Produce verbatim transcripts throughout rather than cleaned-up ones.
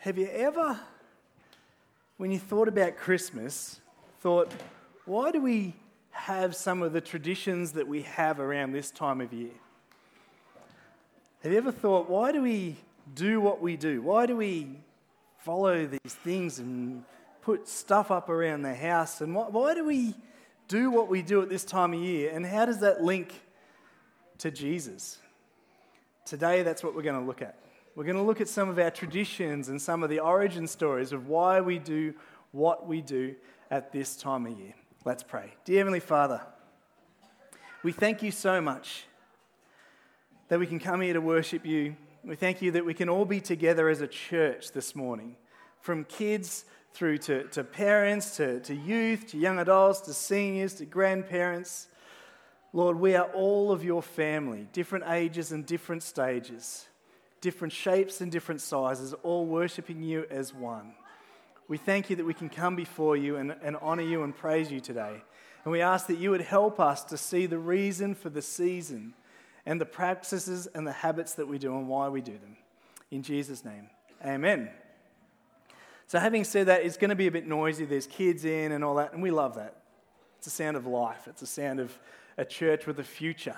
Have you ever, when you thought about Christmas, thought, why do we have some of the traditions that we have around this time of year? Have you ever thought, why do we do what we do? Why do we follow these things and put stuff up around the house? And why, why do we do what we do at this time of year? And how does that link to Jesus? Today, that's what we're going to look at. We're going to look at some of our traditions and some of the origin stories of why we do what we do at this time of year. Let's pray. Dear Heavenly Father, we thank you so much that we can come here to worship you. We thank you that we can all be together as a church this morning, from kids through to, to parents, to, to youth, to young adults, to seniors, to grandparents. Lord, we are all of your family, different ages and different stages, different shapes and different sizes, all worshipping you as one. We thank you that we can come before you and, and honour you and praise you today. And we ask that you would help us to see the reason for the season and the practices and the habits that we do and why we do them. In Jesus' name, amen. So having said that, it's going to be a bit noisy. There's kids in and all that, and we love that. It's a sound of life. It's a sound of a church with a future.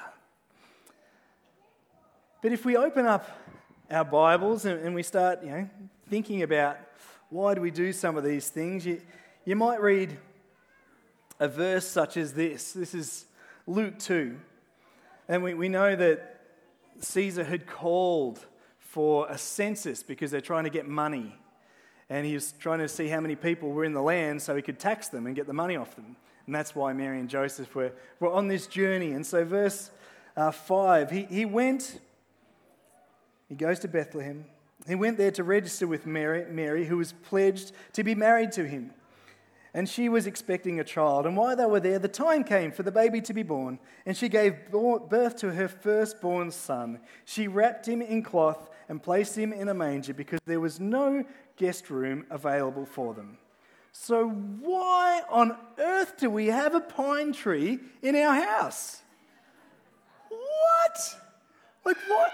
But if we open up our Bibles and, and we start, you know, thinking about why do we do some of these things, you, you might read a verse such as this. This is Luke two. And we, we know that Caesar had called for a census because they're trying to get money. And he was trying to see how many people were in the land so he could tax them and get the money off them. And that's why Mary and Joseph were, were on this journey. And so verse uh, five, he, he went, he goes to Bethlehem. He went there to register with Mary, Mary, who was pledged to be married to him. And she was expecting a child. And while they were there, the time came for the baby to be born. And she gave birth to her firstborn son. She wrapped him in cloth and placed him in a manger because there was no guest room available for them. So why on earth do we have a pine tree in our house? What? Like what?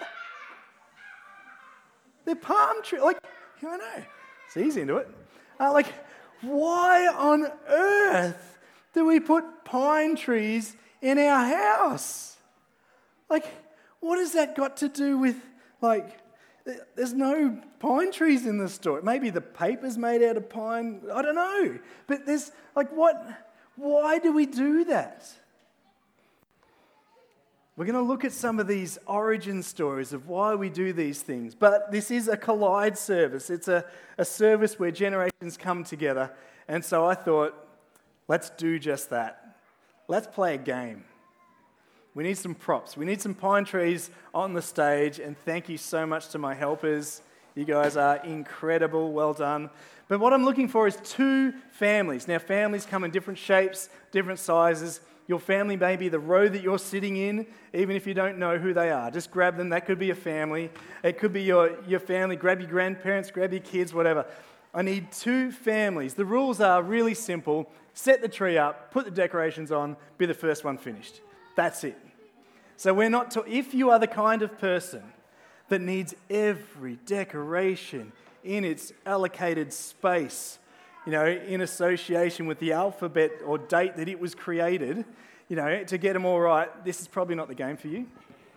They're palm tree. Like, I don't know. See, he's into it. Uh, like, why on earth do we put pine trees in our house? Like, what has that got to do with, like, there's no pine trees in the store. Maybe the paper's made out of pine. I don't know. But there's, like, what? Why do we do that? We're going to look at some of these origin stories of why we do these things. But this is a collide service. It's a, a service where generations come together. And so I thought, let's do just that. Let's play a game. We need some props. We need some pine trees on the stage. And thank you so much to my helpers. You guys are incredible. Well done. But what I'm looking for is two families. Now, families come in different shapes, different sizes. Your family may be the row that you're sitting in, even if you don't know who they are. Just grab them. That could be a family. It could be your, your family. Grab your grandparents, grab your kids, whatever. I need two families. The rules are really simple. Set the tree up, put the decorations on, be the first one finished. That's it. So we're not... To, if you are the kind of person that needs every decoration in its allocated space, you know, in association with the alphabet or date that it was created, you know, to get them all right, this is probably not the game for you.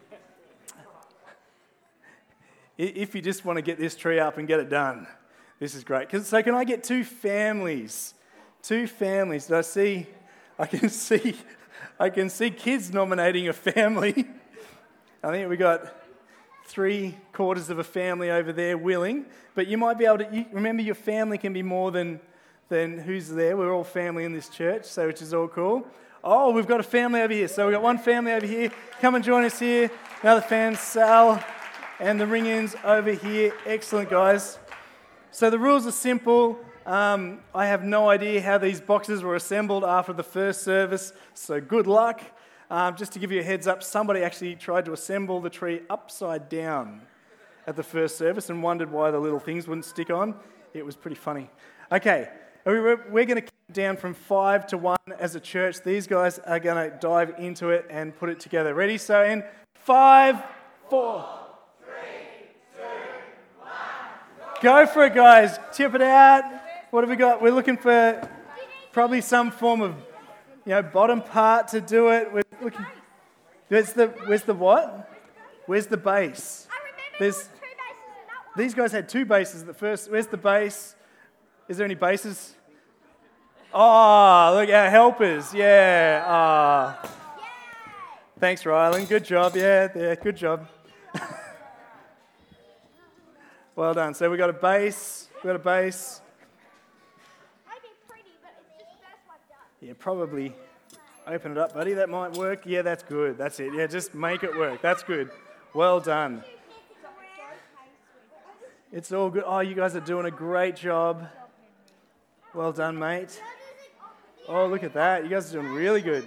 If you just want to get this tree up and get it done, this is great. So can I get two families? Two families. Did I see? I can see. I can see kids nominating a family. I think we got three quarters of a family over there willing, but you might be able to. You, remember, your family can be more than. Then who's there? We're all family in this church, so which is all cool. Oh, we've got a family over here. So we've got one family over here. Come and join us here. Another fan, Sal, and the ring-ins over here. Excellent, guys. So the rules are simple. Um, I have no idea how these boxes were assembled after the first service, so good luck. Um, just to give you a heads up, somebody actually tried to assemble the tree upside down at the first service and wondered why the little things wouldn't stick on. It was pretty funny. Okay. We're going to count down from five to one as a church. These guys are going to dive into it and put it together. Ready? So in five, four. Three, two, one, go! Go for it, guys. Tip it out. What have we got? We're looking for probably some form of, you know, bottom part to do it. We're looking. Where's the Where's the what? Where's the bass? There's. These guys had two basses at the first. Where's the bass? Is there any basses? Oh, look, our helpers. Yeah. Ah. Thanks, Rylan. Good job. Yeah, yeah, good job. Well done. So we got a bass. We got a bass. Yeah, probably open it up, buddy. That might work. Yeah, that's good. That's it. Yeah, just make it work. That's good. Well done. It's all good. Oh, you guys are doing a great job. Well done, mate. Oh, look at that. You guys are doing really good.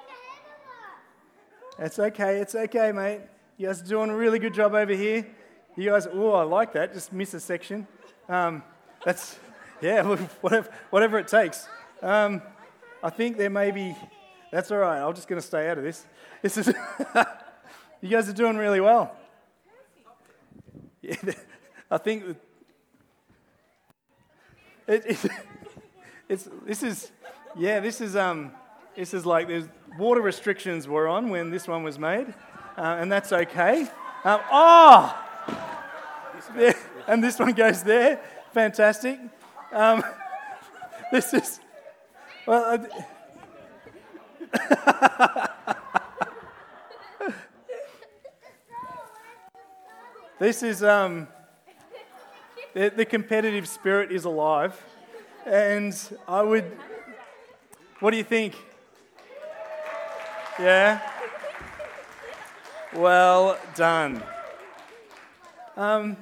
It's okay. It's okay, mate. You guys are doing a really good job over here. You guys, oh, I like that. Just miss a section. Um, that's, yeah, whatever, whatever it takes. Um, I think there may be, that's all right. I'm just going to stay out of this. This is, you guys are doing really well. Yeah, I think that it, it, it's, this is, yeah, this is, um, this is like, there's water restrictions were on when this one was made, uh, and that's okay. Um, oh! There, and this one goes there. Fantastic. Um, this is, well, uh, this is, um, the, the competitive spirit is alive. And I would, what do you think? Yeah? Well done. Um,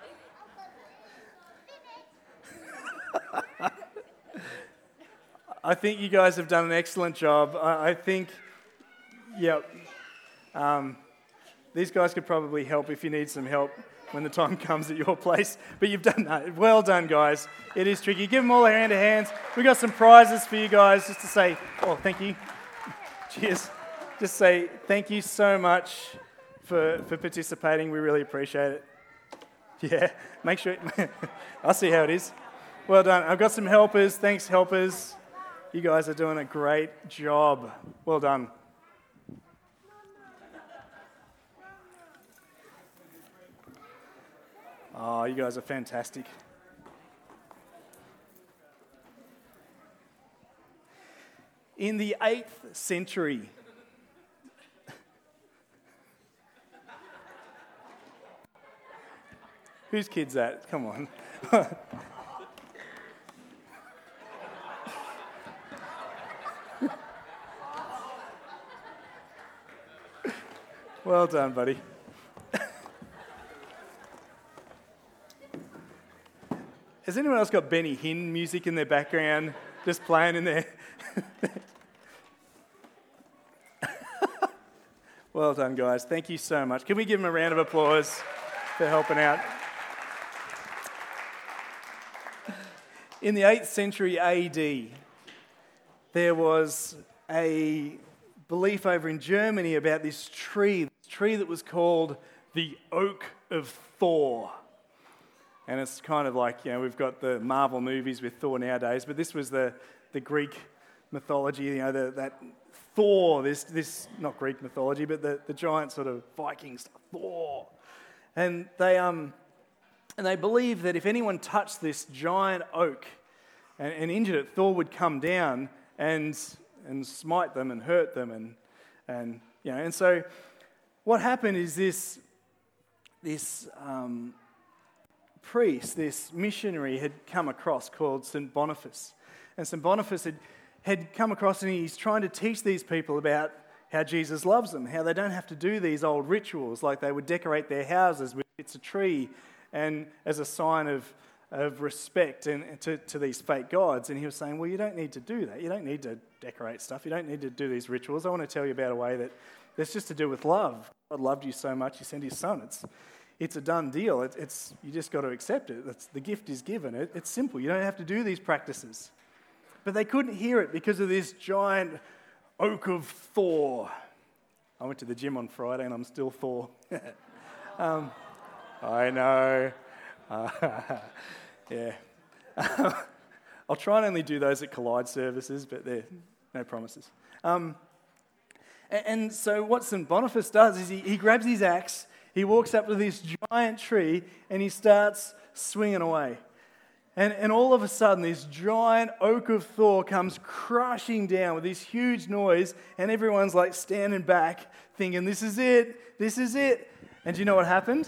I think you guys have done an excellent job. I, I think, yeah, um, these guys could probably help if you need some help when the time comes at your place. But you've done that. Well done, guys. It is tricky. Give them all a hand of hands. We've got some prizes for you guys just to say, oh, thank you. Cheers. Just say thank you so much for, for participating. We really appreciate it. Yeah, make sure. I'll see how it is. Well done. I've got some helpers. Thanks, helpers. You guys are doing a great job. Well done. Oh, you guys are fantastic. In the eighth century, whose kid's that? Come on. Well done, buddy. Has anyone else got Benny Hinn music in their background, just playing in there? Well done, guys. Thank you so much. Can we give them a round of applause for helping out? In the eighth century A D, there was a belief over in Germany about this tree, this tree that was called the Oak of Thor. And it's kind of like, you know, we've got the Marvel movies with Thor nowadays, but this was the, the Greek mythology, you know, the, that Thor, this, this, not Greek mythology, but the, the giant sort of Viking stuff, Thor. And they, um, and they believed that if anyone touched this giant oak and, and injured it, Thor would come down and and smite them and hurt them, and and you know. And so, what happened is this this um, priest, this missionary, had come across called Saint Boniface, and Saint Boniface had had come across, and he's trying to teach these people about how Jesus loves them, how they don't have to do these old rituals like they would decorate their houses with bits of tree, and as a sign of of respect and to, to these fake gods. And he was saying, well, you don't need to do that. You don't need to decorate stuff. You don't need to do these rituals. I want to tell you about a way that that's just to do with love. God loved you so much, he sent his son. It's it's a done deal. It, it's you just got to accept it. It's, the gift is given. It, it's simple. You don't have to do these practices. But they couldn't hear it because of this giant oak of Thor. I went to the gym on Friday and I'm still Thor. um, I know. Uh, yeah. I'll try and only do those at Collide services, but there, no promises. Um, and, and so what Saint Boniface does is he, he grabs his axe, he walks up to this giant tree, and he starts swinging away. And, and all of a sudden, this giant oak of Thor comes crashing down with this huge noise, and everyone's like standing back, thinking, this is it, this is it. And do you know what happened?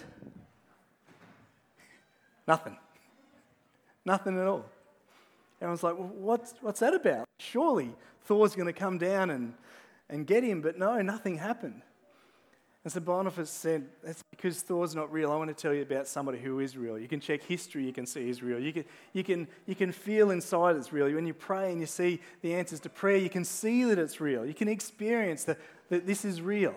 Nothing. Nothing at all. Everyone's like, well, what's, what's that about? Surely Thor's going to come down and, and get him, but no, nothing happened. And so Boniface said, that's because Thor's not real. I want to tell you about somebody who is real. You can check history, you can see he's real. You can, you can, you can feel inside it's real. When you pray and you see the answers to prayer, you can see that it's real. You can experience that, that this is real.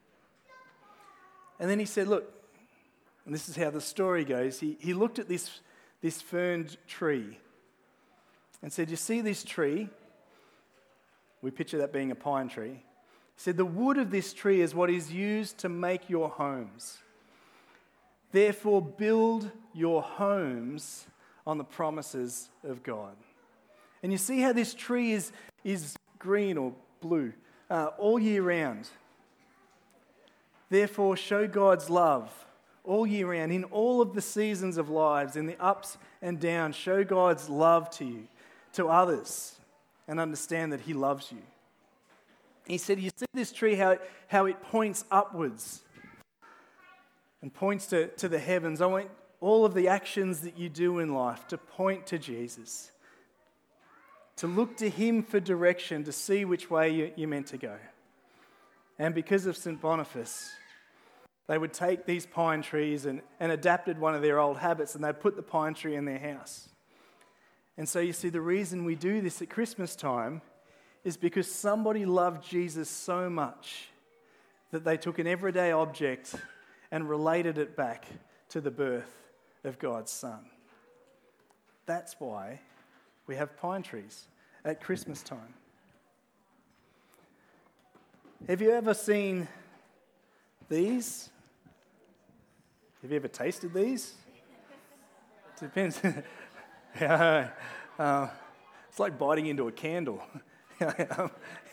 And then he said, look, and this is how the story goes. He, he looked at this, this ferned tree and said, you see this tree? We picture that being a pine tree. He said, the wood of this tree is what is used to make your homes. Therefore, build your homes on the promises of God. And you see how this tree is, is green or blue uh, all year round. Therefore, show God's love all year round, in all of the seasons of lives, in the ups and downs. Show God's love to you, to others, and understand that He loves you. He said, you see this tree, how it, how it points upwards and points to, to the heavens. I want all of the actions that you do in life to point to Jesus, to look to Him for direction, to see which way you, you're meant to go. And because of Saint Boniface, they would take these pine trees and, and adapted one of their old habits, and they'd put the pine tree in their house. And so you see, the reason we do this at Christmas time is because somebody loved Jesus so much that they took an everyday object and related it back to the birth of God's Son. That's why we have pine trees at Christmas time. Have you ever seen these? Have you ever tasted these? It depends. yeah, uh, it's like biting into a candle. um,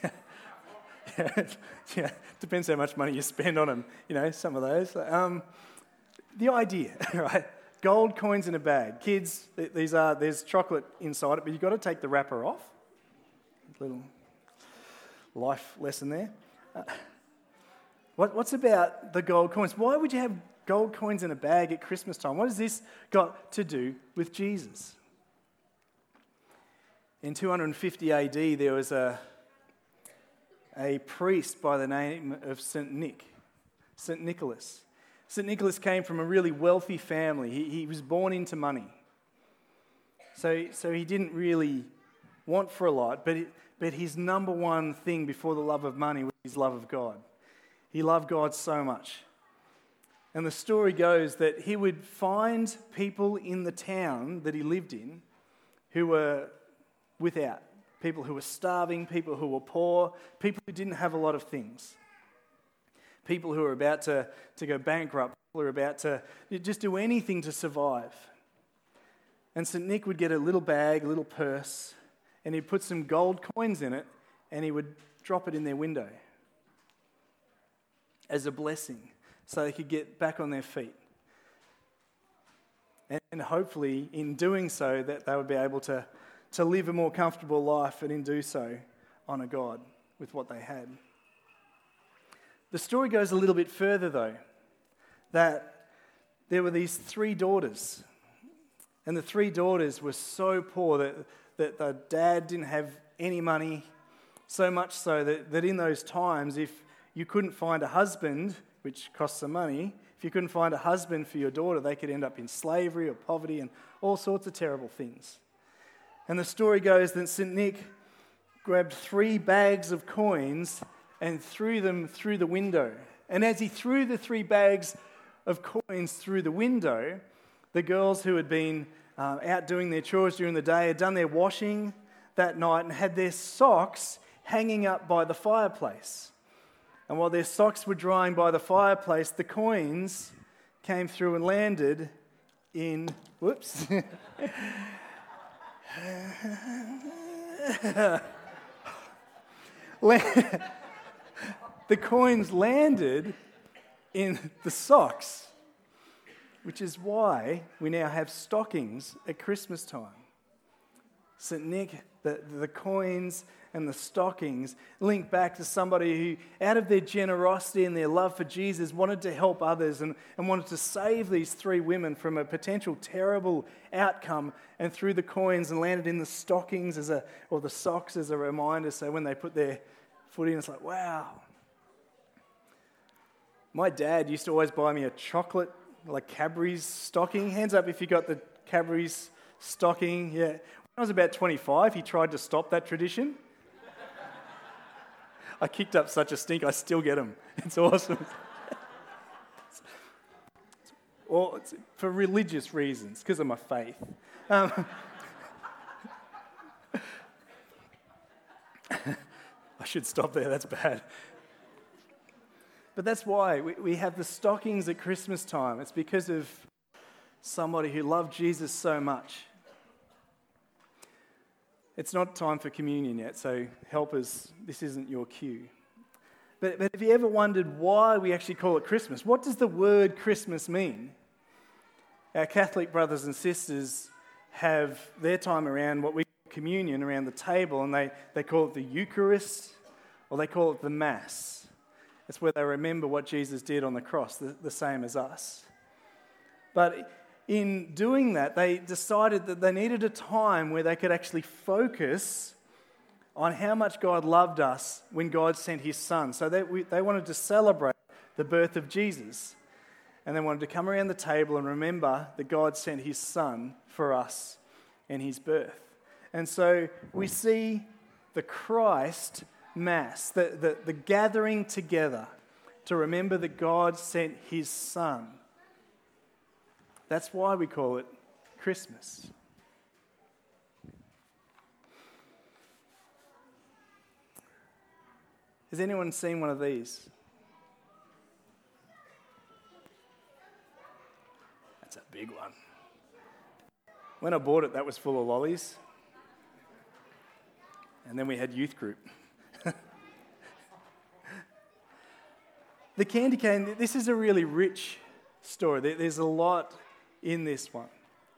yeah, depends how much money you spend on them, you know, some of those. Um, the idea, right? Gold coins in a bag. Kids, these are, there's chocolate inside it, but you've got to take the wrapper off. Little life lesson there. Uh, what, what's about the gold coins? Why would you have gold coins in a bag at Christmas time? What has this got to do with Jesus? In two hundred fifty A D, there was a, a priest by the name of Saint Nick, Saint Nicholas. Saint Nicholas came from a really wealthy family. He, he was born into money. So, so he didn't really want for a lot, but, it, but his number one thing before the love of money was his love of God. He loved God so much. And the story goes that he would find people in the town that he lived in who were without, people who were starving, people who were poor, people who didn't have a lot of things, people who were about to, to go bankrupt, people who were about to just do anything to survive. And Saint Nick would get a little bag, a little purse, and he'd put some gold coins in it, and he would drop it in their window as a blessing so they could get back on their feet. And hopefully, in doing so, that they would be able to to live a more comfortable life, and in do so, honour God with what they had. The story goes a little bit further, though, that there were these three daughters, and the three daughters were so poor that, that the dad didn't have any money, so much so that, that in those times, if you couldn't find a husband, which cost some money, if you couldn't find a husband for your daughter, they could end up in slavery or poverty and all sorts of terrible things. And the story goes that Saint Nick grabbed three bags of coins and threw them through the window. And as he threw the three bags of coins through the window, the girls who had been uh, out doing their chores during the day had done their washing that night and had their socks hanging up by the fireplace. And while their socks were drying by the fireplace, the coins came through and landed in, whoops. The coins landed in the socks, which is why we now have stockings at Christmas time. Saint Nick, the, the coins and the stockings link back to somebody who, out of their generosity and their love for Jesus, wanted to help others and, and wanted to save these three women from a potential terrible outcome, and threw the coins and landed in the stockings as a, or the socks as a reminder. So when they put their foot in, it's like, wow. My dad used to always buy me a chocolate, like Cadbury's stocking. Hands up if you got the Cadbury's stocking. Yeah. When I was about twenty-five, he tried to stop that tradition. I kicked up such a stink, I still get them. It's awesome. Well, it's for religious reasons, because of my faith. Um, I should stop there, that's bad. But that's why we, we have the stockings at Christmas time. It's because of somebody who loved Jesus so much. It's not time for communion yet, so helpers, this isn't your cue. But, but have you ever wondered why we actually call it Christmas? What does the word Christmas mean? Our Catholic brothers and sisters have their time around what we call communion, around the table, and they, they call it the Eucharist, or they call it the Mass. It's where they remember what Jesus did on the cross, the, the same as us. But in doing that, they decided that they needed a time where they could actually focus on how much God loved us when God sent his son. So they, we, they wanted to celebrate the birth of Jesus. And they wanted to come around the table and remember that God sent his son for us and his birth. And so we see the Christ Mass, the, the, the gathering together to remember that God sent his son. That's why we call it Christmas. Has anyone seen one of these? That's a big one. When I bought it, that was full of lollies. And then we had youth group. The candy cane, this is a really rich story. There's a lot in this one.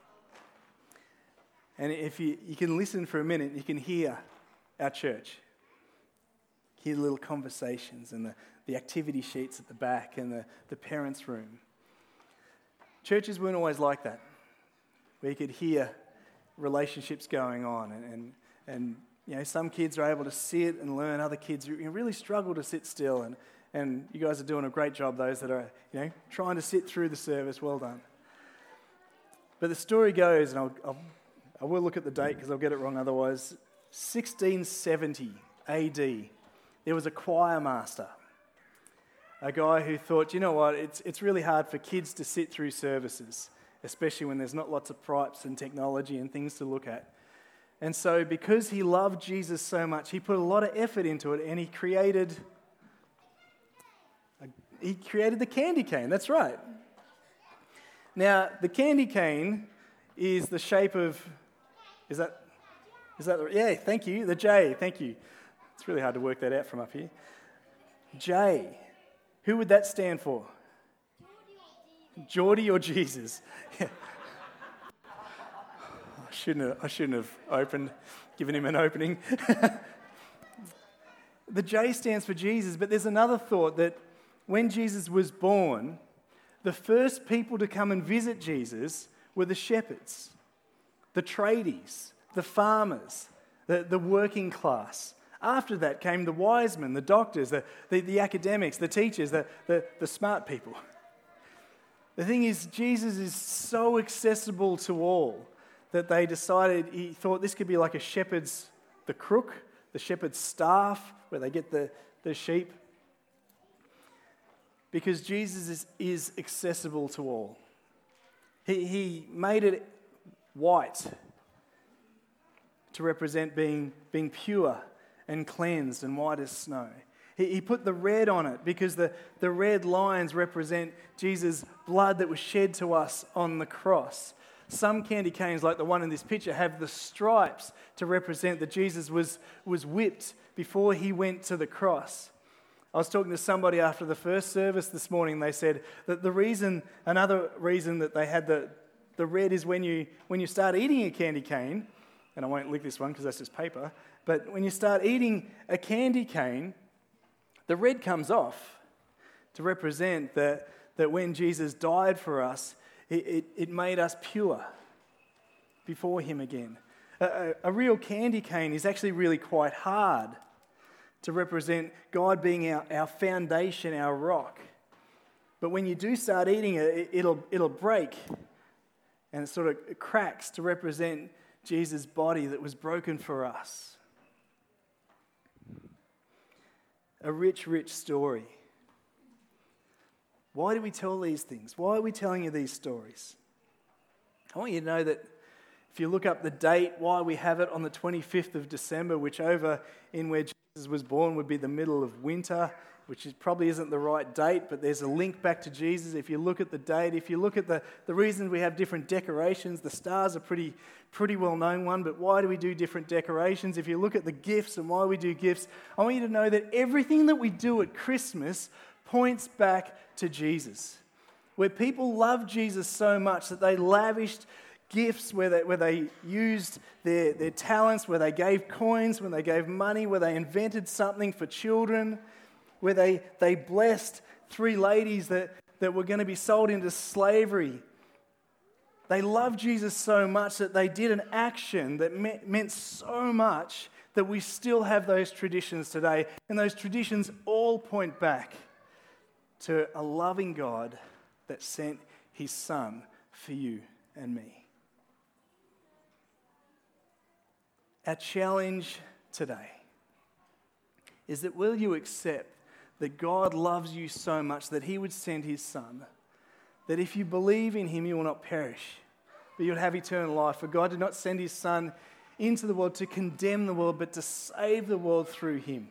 And if you, you can listen for a minute, you can hear our church. Hear the little conversations and the, the activity sheets at the back and the, the parents' room. Churches weren't always like that, where you could hear relationships going on. And, and, and you know, some kids are able to sit and learn. Other kids really struggle to sit still. And And you guys are doing a great job, those that are, you know, trying to sit through the service. Well done. But the story goes, and I'll, I'll, I will look at the date because I'll get it wrong otherwise, sixteen seventy A D, there was a choir master, a guy who thought, you know what, it's, it's really hard for kids to sit through services, especially when there's not lots of props and technology and things to look at. And so because he loved Jesus so much, he put a lot of effort into it, and he created... He created the candy cane, that's right. Now, the candy cane is the shape of, is that, is that, yeah, thank you, the J, thank you. It's really hard to work that out from up here. J, who would that stand for? Geordie or Jesus? Yeah. I shouldn't have, I shouldn't have opened, given him an opening. The J stands for Jesus, but there's another thought that when Jesus was born, the first people to come and visit Jesus were the shepherds, the tradies, the farmers, the, the working class. After that came the wise men, the doctors, the, the, the academics, the teachers, the, the, the smart people. The thing is, Jesus is so accessible to all that they decided, he thought this could be like a shepherd's, the crook, the shepherd's staff, where they get the, the sheep. Because Jesus is, is accessible to all. He, he made it white to represent being, being pure and cleansed and white as snow. He, he put the red on it because the, the red lines represent Jesus' blood that was shed to us on the cross. Some candy canes, like the one in this picture, have the stripes to represent that Jesus was, was whipped before he went to the cross. I was talking to somebody after the first service this morning. They said that the reason, another reason that they had the, the red is when you, when you start eating a candy cane, and I won't lick this one because that's just paper, but when you start eating a candy cane, the red comes off to represent that, that when Jesus died for us, it, it, it made us pure before him again. A, a, a real candy cane is actually really quite hard to represent God being our, our foundation, our rock. But when you do start eating it, it it'll, it'll break and it sort of cracks to represent Jesus' body that was broken for us. A rich, rich story. Why do we tell these things? Why are we telling you these stories? I want you to know that if you look up the date, why we have it on the twenty-fifth of December, which over in where Jesus was born would be the middle of winter, which is, probably isn't the right date, but there's a link back to Jesus. If you look at the date, if you look at the, the reasons we have different decorations, the stars are pretty pretty well-known one, but why do we do different decorations? If you look at the gifts and why we do gifts, I want you to know that everything that we do at Christmas points back to Jesus. Where people love Jesus so much that they lavished gifts, where they, where they used their, their talents, where they gave coins, when they gave money, where they invented something for children, where they, they blessed three ladies that, that were going to be sold into slavery. They loved Jesus so much that they did an action that meant, meant so much that we still have those traditions today. And those traditions all point back to a loving God that sent his Son for you and me. Our challenge today is that will you accept that God loves you so much that he would send his Son, that if you believe in him, you will not perish, but you'll have eternal life. For God did not send his Son into the world to condemn the world, but to save the world through him.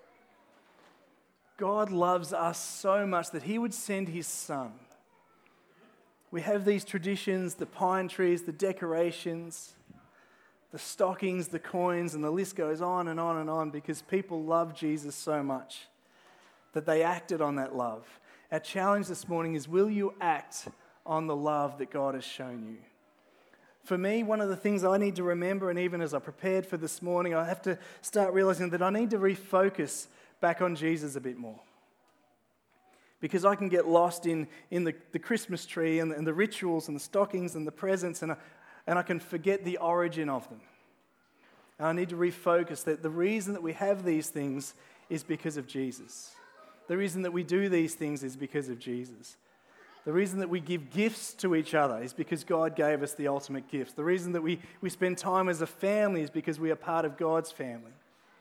God loves us so much that he would send his Son. We have these traditions, the pine trees, the decorations, the stockings, the coins, and the list goes on and on and on because people love Jesus so much that they acted on that love. Our challenge this morning is, will you act on the love that God has shown you? For me, one of the things I need to remember, and even as I prepared for this morning, I have to start realizing that I need to refocus back on Jesus a bit more. Because I can get lost in, in the, the Christmas tree and, and the rituals and the stockings and the presents, and I, and I can forget the origin of them. And I need to refocus that the reason that we have these things is because of Jesus. The reason that we do these things is because of Jesus. The reason that we give gifts to each other is because God gave us the ultimate gifts. The reason that we, we spend time as a family is because we are part of God's family.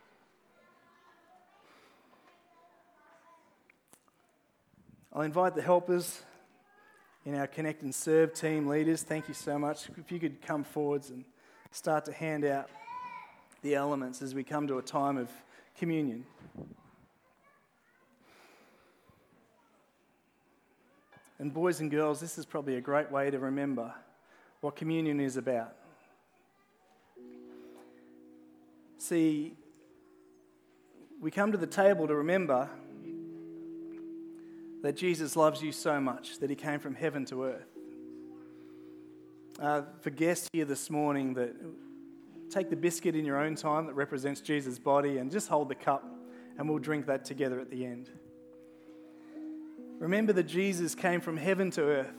I'll invite the helpers in our Connect and Serve team leaders. Thank you so much. If you could come forwards and start to hand out the elements as we come to a time of communion. And boys and girls, this is probably a great way to remember what communion is about. See, we come to the table to remember that Jesus loves you so much that he came from heaven to earth. Uh, for guests here this morning, that take the biscuit in your own time that represents Jesus' body and just hold the cup and we'll drink that together at the end. Remember that Jesus came from heaven to earth.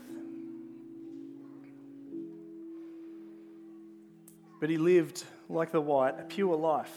But he lived like the white, a pure life.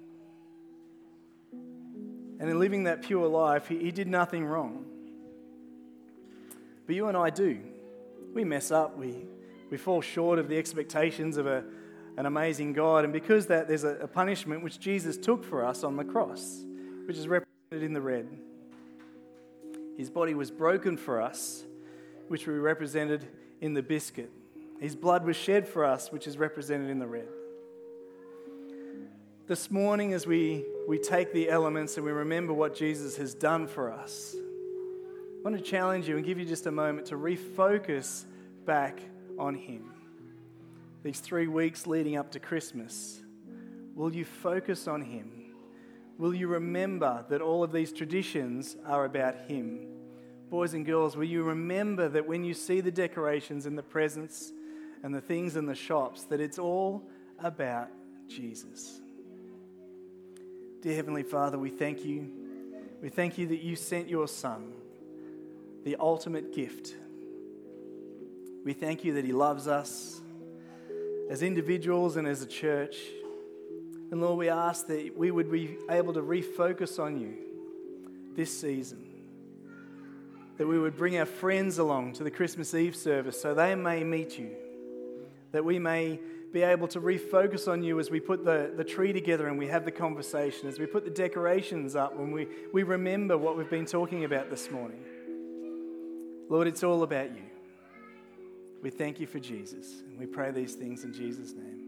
And in living that pure life, he, he did nothing wrong. But you and I do. We mess up. We, we fall short of the expectations of a, an amazing God. And because of that, there's a, a punishment which Jesus took for us on the cross, which is represented in the red. His body was broken for us, which we represented in the biscuit. His blood was shed for us, which is represented in the red. This morning, as we we take the elements and we remember what Jesus has done for us. I want to challenge you and give you just a moment to refocus back on him. These three weeks leading up to Christmas, will you focus on him? Will you remember that all of these traditions are about him? Boys and girls, will you remember that when you see the decorations and the presents and the things in the shops, that it's all about Jesus? Dear Heavenly Father, we thank you. We thank you that you sent your Son, the ultimate gift. We thank you that he loves us as individuals and as a church. And Lord, we ask that we would be able to refocus on you this season. That we would bring our friends along to the Christmas Eve service so they may meet you. That we may be able to refocus on you as we put the, the tree together and we have the conversation, as we put the decorations up and we, we remember what we've been talking about this morning. Lord, it's all about you. We thank you for Jesus, and we pray these things in Jesus' name.